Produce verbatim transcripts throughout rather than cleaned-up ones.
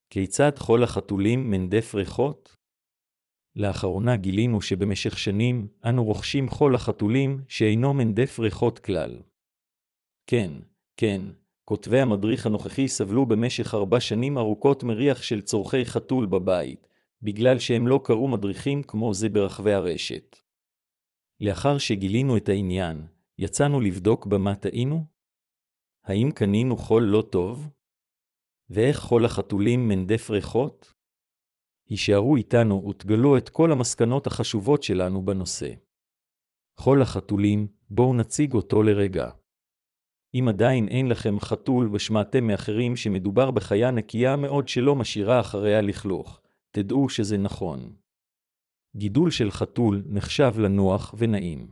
כיצד חול החתולים מנדף ריחות? לאחרונה גילינו שבמשך שנים אנו רוכשים חול החתולים שאינו מנדף ריחות כלל. כן, כן, כותבי המדריך הנוכחי סבלו במשך ארבע שנים ארוכות מריח של צורכי חתול בבית, בגלל שהם לא קראו מדריכים כמו זה ברחבי הרשת. לאחר שגילינו את העניין, יצאנו לבדוק במה טעינו? האם קנינו חול לא טוב? ואיך חול החתולים מנדף ריחות? הישארו איתנו ותגלו את כל המסקנות החשובות שלנו בנושא. חול החתולים, בואו נציג אותו לרגע. אם עדיין אין לכם חתול ושמעתם מאחרים שמדובר בחיה נקייה מאוד שלא משאירה אחריה לכלוך, תדעו שזה נכון. גידול של חתול נחשב לנוח ונעים.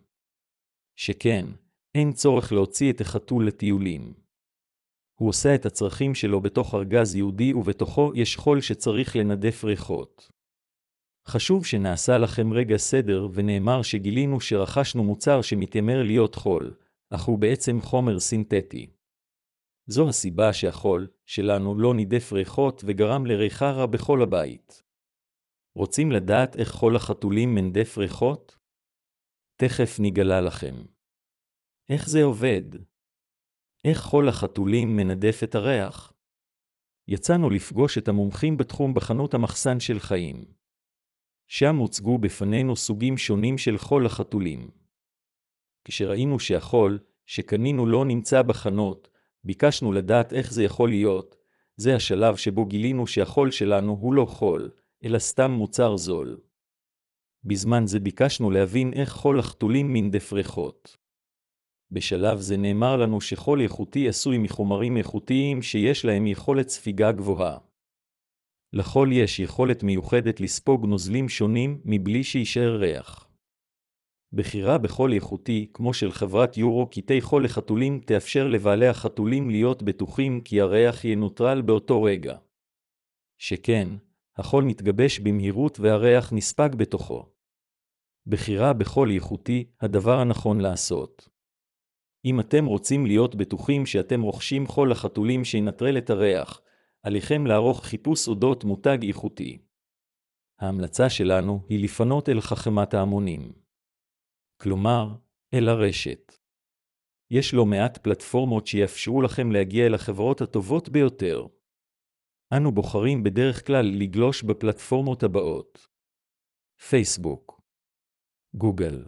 שכן, אין צורך להוציא את החתול לטיולים. הוא עושה את הצרכים שלו בתוך ארגז יהודי ובתוכו יש חול שצריך לנדף ריחות. חשוב שנעשה לכם רגע סדר ונאמר שגילינו שרכשנו מוצר שמתיימר להיות חול, אך הוא בעצם חומר סינתטי. זו הסיבה שהחול שלנו לא נידף ריחות וגרם לריחה רע בכל הבית. רוצים לדעת איך חול החתולים מנדף ריחות? תכף נגלה לכם. איך זה עובד? איך חול החתולים מנדף את הריח? יצאנו לפגוש את המומחים בתחום בחנות המחסן של חיים. שם הוצגו בפנינו סוגים שונים של חול החתולים. כשראינו שהחול שקנינו לא נמצא בחנות, ביקשנו לדעת איך זה יכול להיות. זה השלב שבו גילינו שהחול שלנו הוא לא חול, אלא סתם מוצר זול. בזמן זה ביקשנו להבין איך חול החתולים מנדף ריחות. בשלב זה נאמר לנו שחול איכותי עשוי מחומרים איכותיים שיש להם יכולת ספיגה גבוהה. לחול יש יכולת מיוחדת לספוג נוזלים שונים מבלי שישאר ריח. בחירה בחול איכותי, כמו של חברת יורו קטעי חול לחתולים, תאפשר לבעלי החתולים להיות בטוחים כי הריח יהיה נוטרל באותו רגע. שכן, החול מתגבש במהירות והריח נספג בתוכו. בחירה בחול איכותי, הדבר הנכון לעשות. אם אתם רוצים להיות בטוחים שאתם רוכשים חול לחתולים שינטרל את הריח, עליכם לערוך חיפוש אודות מותג איכותי. ההמלצה שלנו היא לפנות אל חכמת ההמונים. כלומר, אל הרשת. יש לו מעט פלטפורמות שיאפשרו לכם להגיע אל החברות הטובות ביותר. אנו בוחרים בדרך כלל לגלוש בפלטפורמות הבאות: פייסבוק, גוגל,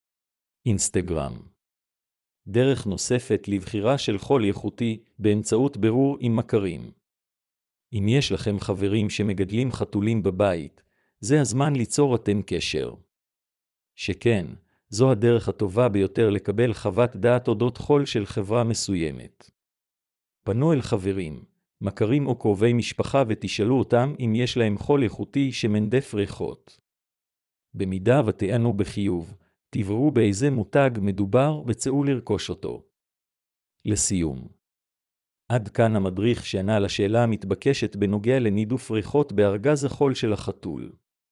אינסטגרם. דרך נוספת לבחירה של חול איכותי באמצעות בירור עם מכרים. אם יש לכם חברים שמגדלים חתולים בבית, זה הזמן ליצור אתם קשר. שכן, זו הדרך הטובה ביותר לקבל חוות דעת אודות חול של חברה מסוימת. פנו אל חברים, מכרים או קרובי משפחה ותשאלו אותם אם יש להם חול איכותי שמנדף ריחות. במידה ותענו בחיוב, תבראו באיזה מותג מדובר וצאו לרכוש אותו. לסיום. עד כאן המדריך שענה לשאלה המתבקשת בנוגע לנידוף ריחות בארגז החול של החתול.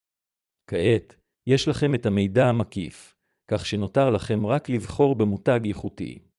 כעת, יש לכם את המידע המקיף, כך שנותר לכם רק לבחור במותג איכותי.